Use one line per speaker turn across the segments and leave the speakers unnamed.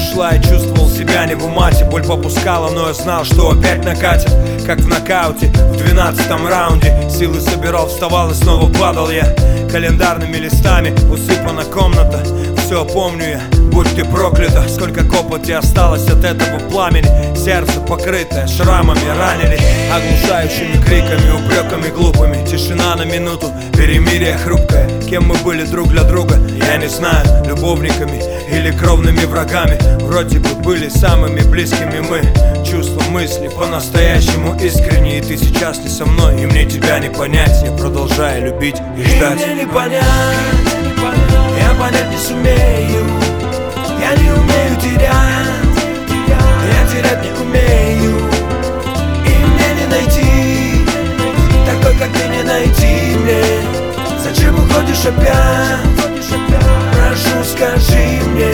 шла, я чувствовал себя не в умате. Боль попускала, но я знал, что опять накатит. Как в нокауте в 12-м раунде. Силы собирал, вставал и снова падал я. Календарными листами усыпана комната. Все помню я, будь ты проклята. Сколько копоти осталось от этого пламени. Сердце покрытое шрамами ранили, оглушающими криками, упреками глупыми. Тишина на минуту, перемирие хрупкое. Кем мы были друг для друга, я не знаю. Любовниками или кровными врагами. Вроде бы были самыми близкими мы. Чувства, мысли по-настоящему искренние. Ты сейчас не со мной, и мне тебя не понять. Я продолжаю любить и ждать.
И мне не понять, я понять не сумею. Я не умею терять, я терять не умею. И мне не найти такой, как ты, не найти мне. Зачем уходишь опять? Прошу, скажи мне.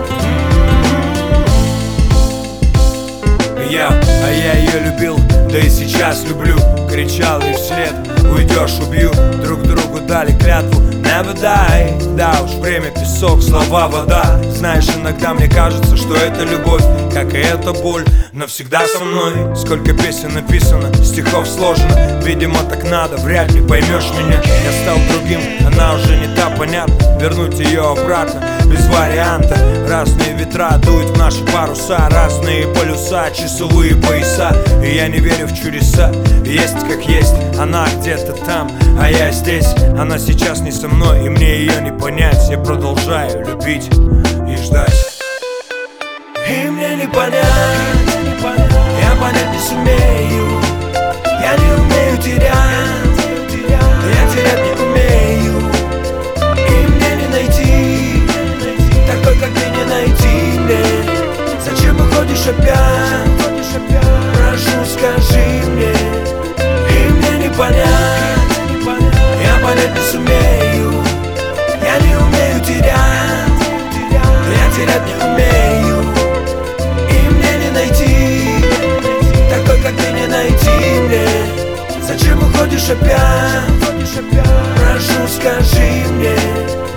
Я ее любил, да и сейчас люблю. Кричал ей вслед: уйдешь, убью. Друг другу дали клятву never die. Да уж, время песок, слова вода. Знаешь, иногда мне кажется, что это любовь, как и эта боль, навсегда со мной. Сколько песен написано, стихов сложено. Видимо, так надо, вряд ли поймешь меня. Я стал другим, она уже не та, понятно. Вернуть ее обратно без варианта. Разные ветра дуют в наши паруса, разные полюса, часовые пояса. И я не верю в чудеса. Есть как есть, она где-то там, а я здесь. Она сейчас не со мной, и мне ее не понять. Я продолжаю любить и ждать.
И мне не понять, я понять не сумею. Я не умею терять, я терять не умею. И мне не найти такой, как ты, не найти мне. Зачем уходишь опять? Прошу, скажи мне. И мне не понять, я понять не сумею. Я не умею терять, я терять не умею. И мне не найти такой, как ты, не найти мне. Зачем уходишь опять? Прошу, скажи мне.